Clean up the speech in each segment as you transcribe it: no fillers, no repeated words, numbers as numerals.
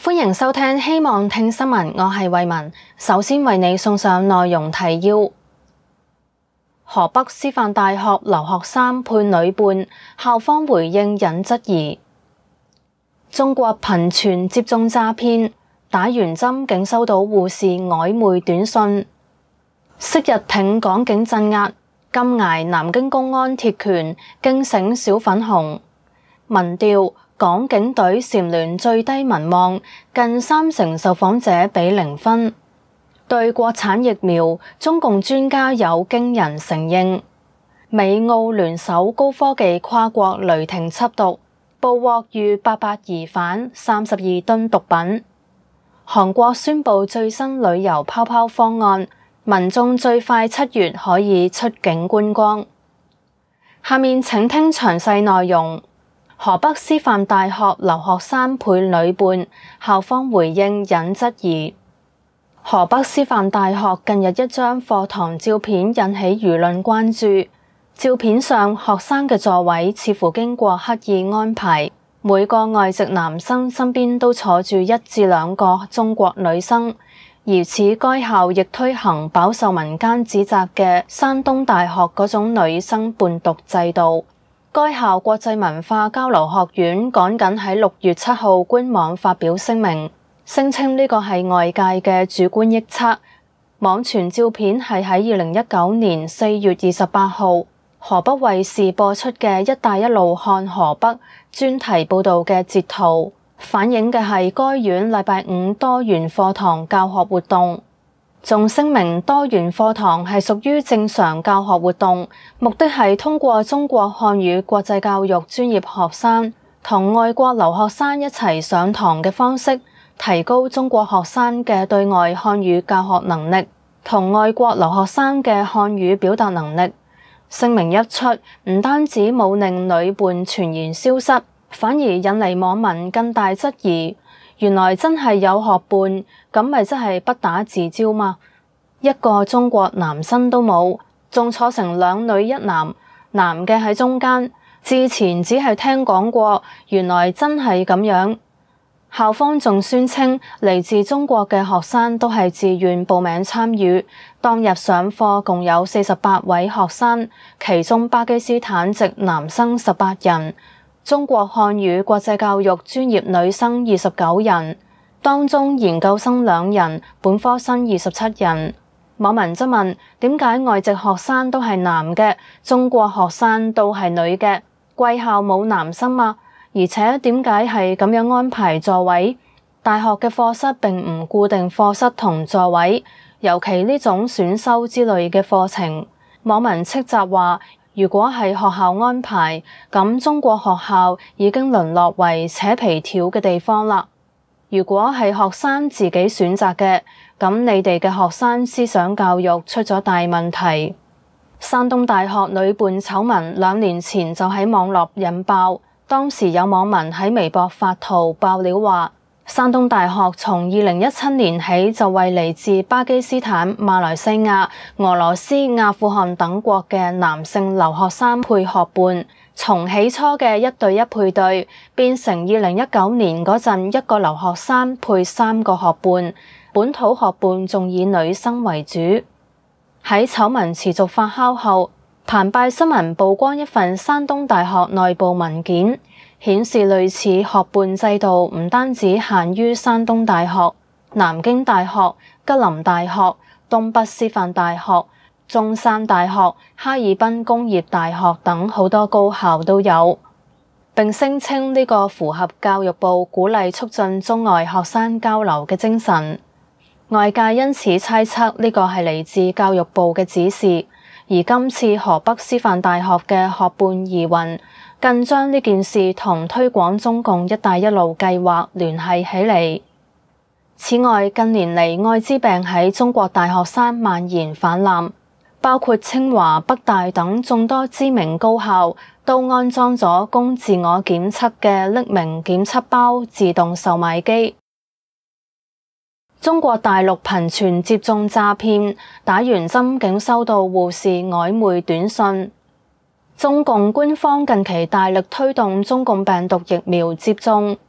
歡迎收聽希望聽新聞，我係慧雯。首先為你送上內容提要：河北師範大學留學生配女伴，校方回應引質疑；中國頻傳接種詐騙，打完針竟收到護士曖昧短信；昔日挺港警鎮壓，今捱南京公安鐵拳驚醒小粉紅；民調港警隊蟬聯最低民望，近30%受訪者俾0分。對國產疫苗，中共專家有驚人承認。美澳聯手高科技跨國雷霆緝毒，捕獲逾800疑犯，32噸毒品。韓國宣布最新旅遊泡泡方案，民眾最快7月可以出境觀光。下面請聽詳細內容。河北師範大學留學生配女伴，校方回應引質疑。河北師範大學近日一張課堂照片引起輿論關注。照片上學生嘅座位似乎經過刻意安排，每個外籍男生身邊都坐住1至2個中國女生。疑似該校亦推行飽受民間指責嘅山東大學嗰種女生伴讀制度。該校國際文化交流學院趕緊喺6月7號官網發表聲明，聲稱呢個係外界嘅主觀臆測。網傳照片係喺2019年4月28號河北衛視播出嘅「一帶一路看河北」專題報導嘅截圖，反映嘅係該院禮拜5多元課堂教學活動。仲聲明多元課堂係屬於正常教學活動，目的係通過中國漢語國際教育專業學生同外國留學生一齊上堂嘅方式，提高中國學生嘅對外漢語教學能力同外國留學生嘅漢語表達能力。聲明一出，唔單止冇令女伴全然消失，反而引嚟網民更大質疑。原來真係有學伴，咁咪真係不打自招嗎？一個中國男生都冇，仲坐成2女1男，男嘅喺中間。之前只係聽講過，原來真係咁樣。校方仲宣稱，嚟自中國嘅學生都係自願報名參與。當日上課共有48位學生，其中巴基斯坦籍男生18人。中國漢語國際教育專業女生29人，當中研究生2人，本科生27人。網民質問：點解外籍學生都係男嘅，中國學生都係女嘅？貴校冇男生嗎？而且點解係咁樣安排座位？大學嘅課室並唔固定課室同座位，尤其呢種選修之類嘅課程。網民斥責話：如果係學校安排，咁中國學校已經淪落為扯皮條嘅地方啦。如果係學生自己選擇嘅，咁你哋嘅學生思想教育出咗大問題。山東大學女伴醜聞2年前就喺網絡引爆，當時有網民喺微博發圖爆料話，山東大學從2017年起就為嚟自巴基斯坦、馬來西亞、俄羅斯、阿富汗等國嘅男性留學生配學伴，從起初嘅1對1配對，變成2019年嗰陣1個留學生配3個學伴，本土學伴仲以女生為主。喺醜聞持續發酵後，澎湃新聞曝光一份山東大學內部文件，顯示類似學伴制度唔單止限於山東大學、南京大學、吉林大學、東北師範大學、中山大學、哈爾濱工業大學等好多高校都有，並聲稱呢個符合教育部鼓勵促進中外學生交流嘅精神。外界因此猜測呢個係嚟自教育部嘅指示，而今次河北師範大學嘅學伴疑雲，更將呢件事同推廣中共一帶一路計劃聯繫起嚟。此外，近年嚟愛滋病喺中國大學生蔓延氾濫，包括清華、北大等眾多知名高校都安裝咗供自我檢測嘅匿名檢測包自動售賣機。中國大陸頻傳接種詐騙，打完針竟收到護士曖昧短信。中共官方近期大力推動中共病毒疫苗接種，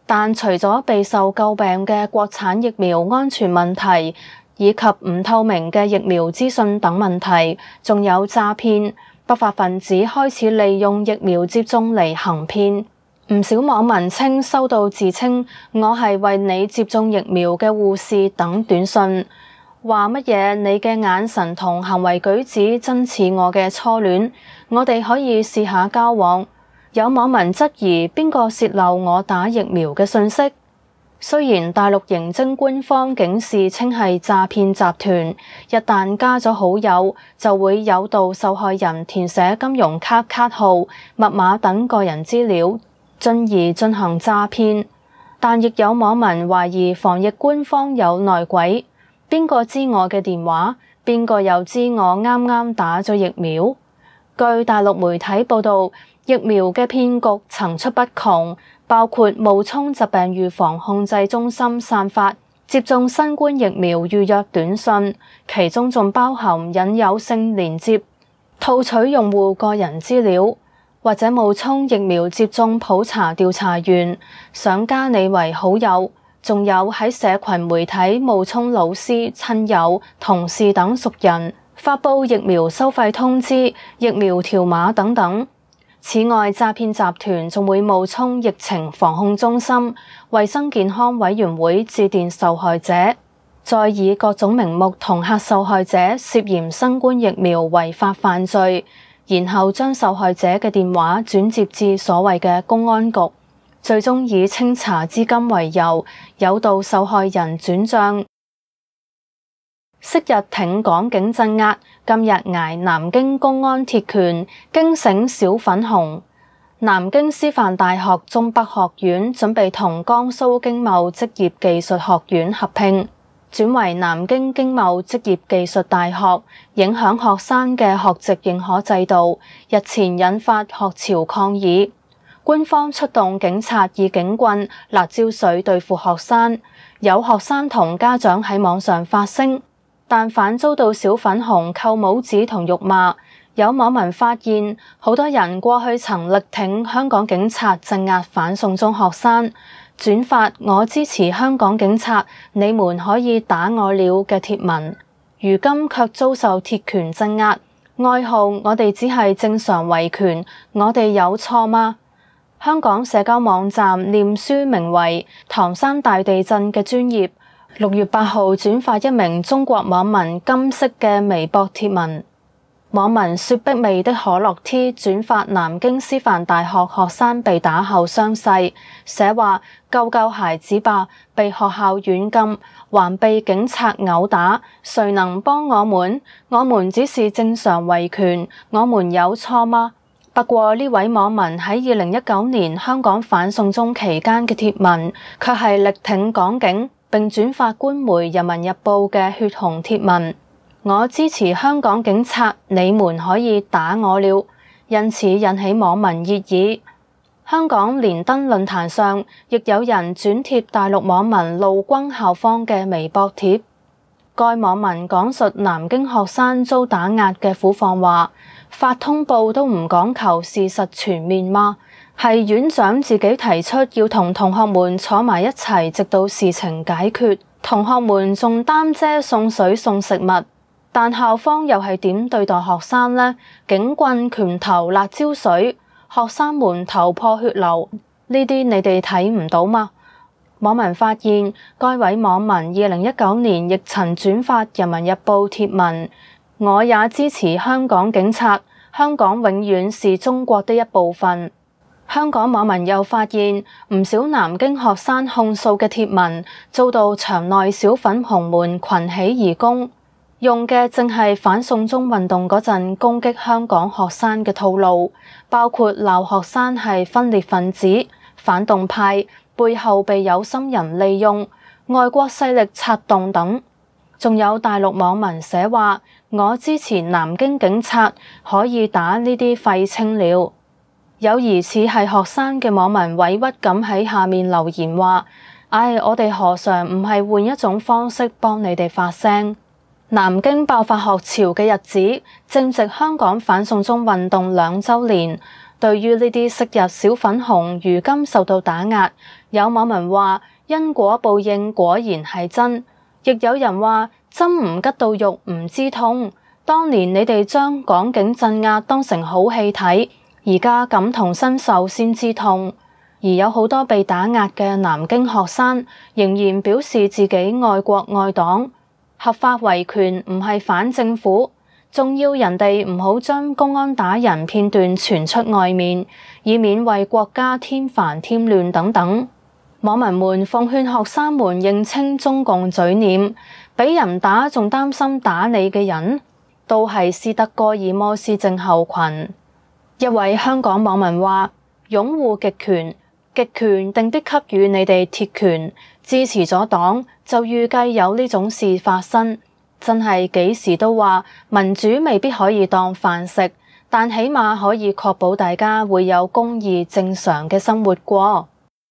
但除咗備受詬病嘅國產疫苗安全問題，以及唔透明嘅疫苗資訊等問題，仲有詐騙，不法分子開始利用疫苗接種嚟行騙。唔少網民稱收到自稱我係為你接種疫苗嘅護士等短信，話乜嘢你嘅眼神同行為舉止真似我嘅初戀，我哋可以試下交往。有網民質疑邊個泄漏我打疫苗嘅信息？雖然大陸刑偵官方警示稱係詐騙集團，一旦加咗好友，就會誘導受害人填寫金融卡卡號、密碼等個人資料，進而進行詐騙。但亦有網民懷疑防疫官方有內鬼，邊個知我嘅電話？邊個又知我啱啱打咗疫苗？據大陸媒體報道，疫苗嘅騙局層出不窮，包括冒充疾病預防控制中心散發接種新冠疫苗預約短信，其中仲包含引誘性連接、套取用戶個人資料，或者冒充疫苗接種普查調查員，想加你為好友，仲有喺社群媒體冒充老師、親友、同事等熟人，發佈疫苗收費通知、疫苗條碼等等。此外，詐騙集團仲會冒充疫情防控中心、衛生健康委員會致電受害者，再以各種名目恫嚇受害者涉嫌新冠疫苗違法犯罪，然後將受害者嘅電話轉接至所謂嘅公安局，最終以清查資金為由，誘導受害人轉賬。昔日挺港警鎮壓，今日捱南京公安鐵拳，驚醒小粉紅。南京師範大學中北學院準備同江蘇經貿職業技術學院合併，轉為南京經貿職業技術大學，影響學生嘅學籍認可制度，日前引發學潮抗議。官方出動警察以警棍、辣椒水對付學生，有學生同家長喺網上發聲，但反遭到小粉紅扣帽子同辱罵。有網民發現，好多人過去曾力挺香港警察鎮壓反送中學生，轉發我支持香港警察，你們可以打我了嘅貼文，如今卻遭受鐵拳鎮壓，哀號我哋只係正常維權，我哋有錯嗎？香港社交網站念書名為唐山大地震嘅專頁6月8號轉發一名中國網民金色嘅微博貼文，網民雪碧味的可樂 T 轉發南京師範大學學生被打後傷勢，寫話救救孩子吧，被學校軟禁，還被警察毆打，誰能幫我們？我們只是正常維權，我們有錯嗎？不過呢位網民喺2019年香港反送中期間嘅貼文，卻係力挺港警，並轉發官媒《人民日報》嘅血紅貼文，我支持香港警察，你們可以打我了，因此引起網民熱議。香港連登論壇上亦有人轉貼大陸網民陸軍校方嘅微博貼，該網民講述南京學生遭打壓嘅苦況，話發通報都唔講求事實全面嗎？係院長自己提出要同同學們坐埋一齊，直到事情解決，同學們仲擔遮送水送食物，但校方又係點對待學生呢？警棍、拳頭、辣椒水，學生們頭破血流，呢啲你哋睇唔到嗎？網民發現，該位網民2019年亦曾轉發《人民日報》貼文，我也支持香港警察，香港永遠是中國的一部分。香港網民又發現，唔少南京學生控訴嘅貼文遭到場內小粉紅們群起而攻，用嘅正係反送中運動嗰陣攻擊香港學生嘅套路，包括鬧學生係分裂分子、反動派，背後被有心人利用、外國勢力策動等。仲有大陸網民寫話，我支持南京警察，可以打呢啲廢青了。有疑似係學生嘅網民委屈咁喺下面留言話，唉，我哋何嘗唔係換一種方式幫你哋發聲？南京爆發學潮嘅日子，正值香港反送中運動2週年。 對於呢啲昔日小粉紅如今受到打壓，有網民話因果報應果然係真，亦有人話針唔吉到肉唔知痛。當年你哋將港警鎮壓當成好戲睇，而家感同身受先知痛。而有好多被打壓嘅南京學生仍然表示自己愛國愛黨，合法維權唔係反政府，仲要人哋唔好將公安打人片段傳出外面，以免為國家添煩添亂等等。網民們奉勸學生們認清中共嘴臉，俾人打仲擔心打你嘅人，都係斯德哥爾摩斯症候群。一位香港網民話：擁護極權，極權定的給予你哋鐵拳，支持咗黨就預計有呢種事發生。真係幾時都話民主未必可以當飯食，但起碼可以確保大家會有公義正常嘅生活過。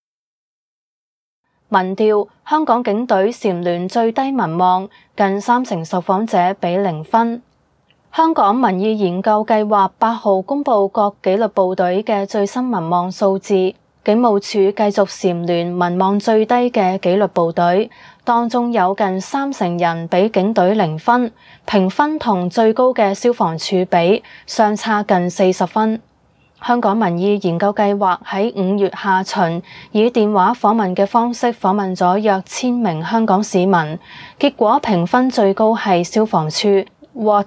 民調：香港警隊蟬聯最低民望，近30%受訪者俾0分。香港民意研究計劃8號公佈各紀律部隊嘅最新民望數字。警務處繼續蟬聯民望最低嘅紀律部隊，當中有近30%人俾警隊0分，評分同最高嘅消防處比相差近40分。香港民意研究計劃喺5月下旬以電話訪問嘅方式訪問咗約1000名香港市民，結果評分最高係消防處，獲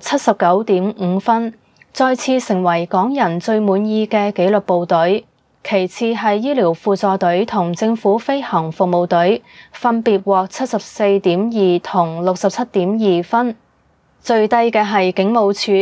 79.5分，再次成為港人最滿意嘅紀律部隊。其次係醫療輔助隊同政府飛行服務隊，分別獲74.2同67.2分。最低嘅係警務處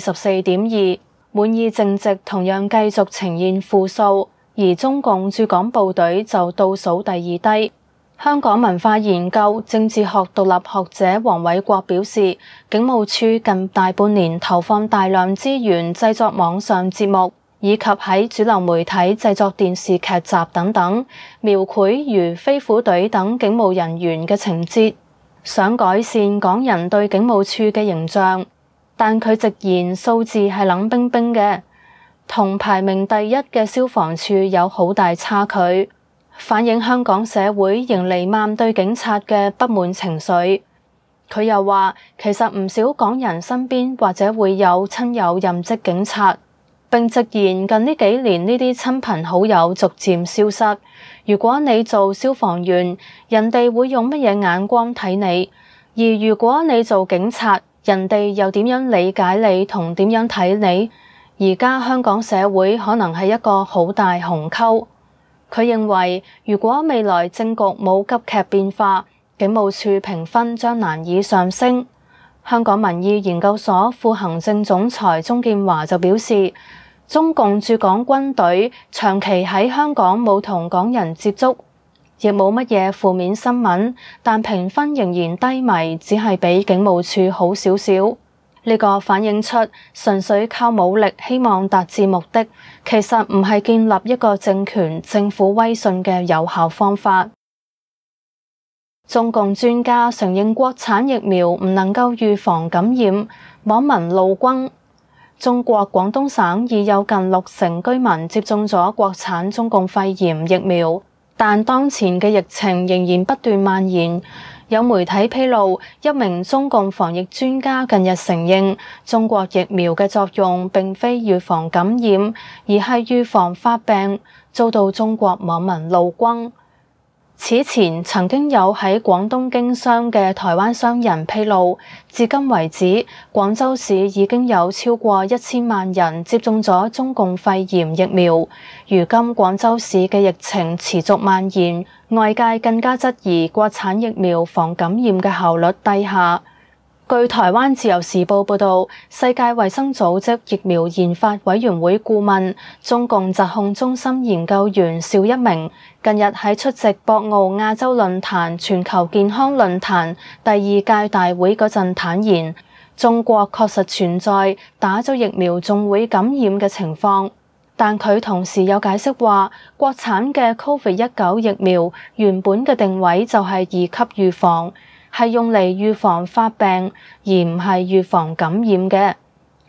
44.2，滿意淨值同樣繼續呈現負數，而中共駐港部隊就倒數第2低。香港文化研究政治學獨立學者黃偉國表示，警務處近大半年投放大量資源製作網上節目，以及喺主流媒體製作電視劇集等等，描繪如飛虎隊等警務人員嘅情節，想改善港人對警務處嘅形象。但佢直言數字係冷冰冰嘅，同排名第一嘅消防處有好大差距，反映香港社會仍彌漫對警察嘅不滿情緒。佢又話，其實唔少港人身邊或者會有親友任職警察，並直言近呢幾年呢啲親朋好友逐漸消失。如果你做消防員，人哋會用乜嘢眼光睇你？而如果你做警察，人哋又點樣理解你同點樣睇你？而家香港社會可能係一個好大鴻溝。佢認為，如果未來政局冇急劇變化，警務處評分將難以上升。香港民意研究所副行政總裁鍾建華就表示，中共駐港軍隊長期喺香港冇同港人接觸，亦冇乜嘢負面新聞，但評分仍然低迷，只係比警務處好少少。呢個反映出純粹靠武力希望達至目的，其實唔係建立一個政權政府威信嘅有效方法。中共專家承認國產疫苗唔能夠預防感染，網民怒轟。中國廣東省已有近60%居民接種咗國產中共肺炎疫苗，但當前嘅疫情仍然不斷蔓延。有媒體披露，一名中共防疫專家近日承認，中國疫苗嘅作用並非預防感染，而係預防發病，遭到中國網民怒轟。此前曾經有喺廣東經商嘅台灣商人披露，至今為止，廣州市已經有超過1000萬人接種咗中共肺炎疫苗。如今廣州市嘅疫情持續蔓延，外界更加質疑國產疫苗防感染嘅效率低下。據台灣自由時報報導，世界衛生組織疫苗研發委員會顧問、中共疾控中心研究員邵一鳴近日喺出席博鰲亞洲論壇全球健康論壇第2屆大會嗰陣坦言，中國確實存在打咗疫苗仲會感染嘅情況，但佢同時有解釋話，國產嘅 COVID-19 疫苗原本嘅定位就係2級預防，係用嚟預防發病，而唔係預防感染嘅。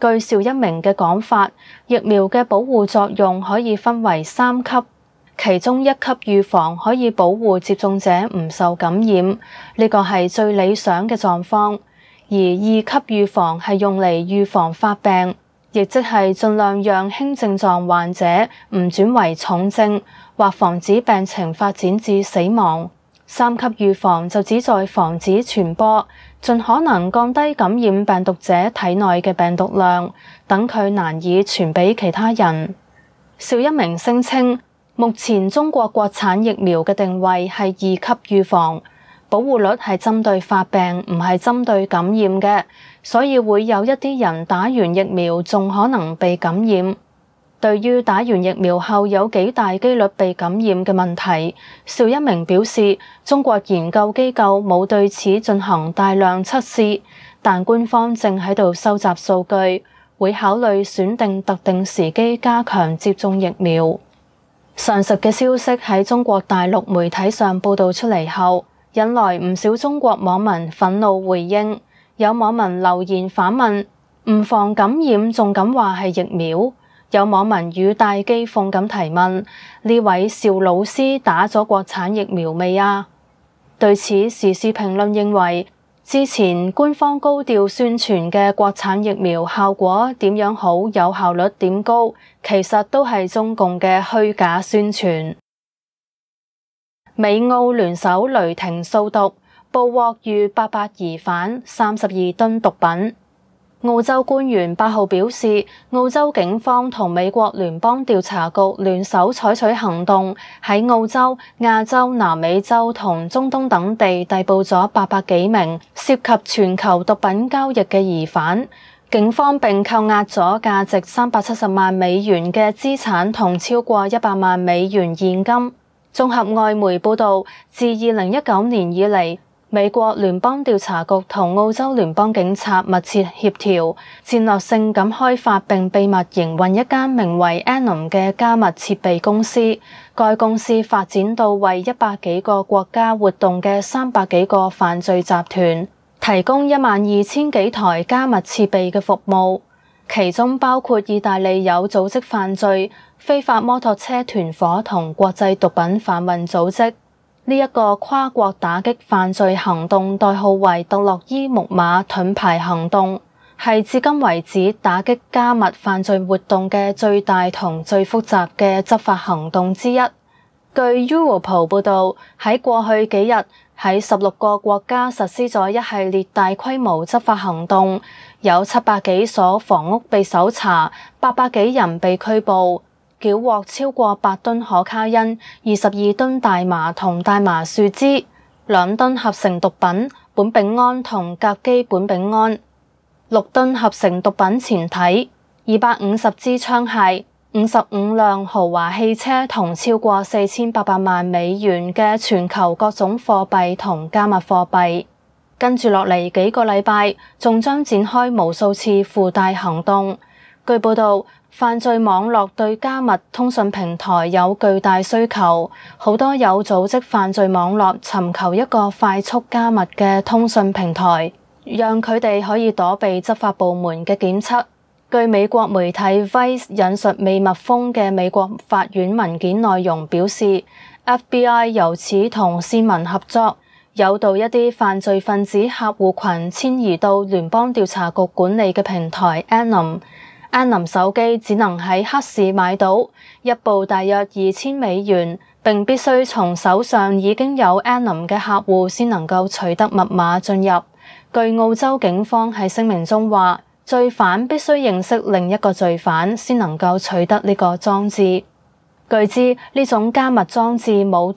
據邵一鳴嘅講法，疫苗嘅保護作用可以分為3級，其中1級預防可以保護接種者唔受感染，呢個係最理想嘅狀況；而2級預防係用嚟預防發病，亦即係盡量讓輕症狀患者唔轉為重症，或防止病情發展至死亡。3級預防就旨在防止傳播，盡可能降低感染病毒者體內嘅病毒量，等佢難以傳俾其他人。邵一鳴聲稱，目前中國國產疫苗嘅定位係2級預防，保護率係針對發病，唔係針對感染嘅，所以會有一啲人打完疫苗仲可能被感染。對於打完疫苗後有幾大機率被感染嘅問題，邵一鳴表示，中國研究機構冇對此進行大量測試，但官方正喺度收集數據，會考慮選定特定時機加強接種疫苗。上述嘅消息喺中國大陸媒體上報道出嚟後，引來唔少中國網民憤怒回應，有網民留言反問：唔防感染仲敢話係疫苗？有網民語帶譏諷咁提問：呢位邵老師打咗國產疫苗未啊？對此，時事評論認為，之前官方高調宣傳嘅國產疫苗效果點樣好、有效率點高，其實都係中共嘅虛假宣傳。美澳聯手雷霆掃毒，捕獲逾800疑犯，32噸毒品。澳洲官員8號表示，澳洲警方同美國聯邦調查局聯手採取行動，喺澳洲、亞洲、南美洲同中東等地逮捕咗800幾名涉及全球毒品交易嘅疑犯。警方並扣押咗價值370萬美元嘅資產同超過100萬美元現金。綜合外媒報道，自2019年以嚟，美國聯邦調查局同澳洲聯邦警察密切協調，戰略性咁開發並秘密營運一間名為 Anom 嘅加密設備公司。該公司發展到為100幾個國家活動嘅300幾個犯罪集團提供12000幾台加密設備嘅服務，其中包括意大利有組織犯罪、非法摩托車團夥同國際毒品販運組織。呢一個跨國打擊犯罪行動代號為特洛伊木馬盾牌行動，係至今為止打擊加密犯罪活動嘅最大同最複雜嘅執法行動之一。據 Europol 報導，喺過去幾日喺16個國家實施咗一系列大規模執法行動，有700幾所房屋被搜查，800幾人被拘捕，繳獲超過8噸可卡因、22噸大麻同大麻樹枝、2噸合成毒品苯丙胺同甲基苯丙胺、6噸合成毒品前體、250支槍械、55輛豪華汽車同超過4800萬美元嘅全球各種貨幣同加密貨幣。跟住落嚟幾個禮拜，仲將展開無數次附帶行動。據報導，犯罪網絡對加密通訊平台有巨大需求，好多有組織犯罪網絡尋求一個快速加密嘅通訊平台，讓佢哋可以躲避執法部門嘅檢測。據美國媒體 Vice 引述未密封嘅美國法院文件內容表示， FBI 由此同線民合作，誘導一啲犯罪分子客戶群遷移到聯邦調查局管理嘅平台 Anom。Anom 手機只能喺黑市買到，一部大約2000美元，並必須從手上已經有 Anom 嘅客戶先能夠取得密碼進入。據澳洲警方喺聲明中話，罪犯必須認識另一個罪犯先能夠取得呢個裝置。據知呢種加密裝置冇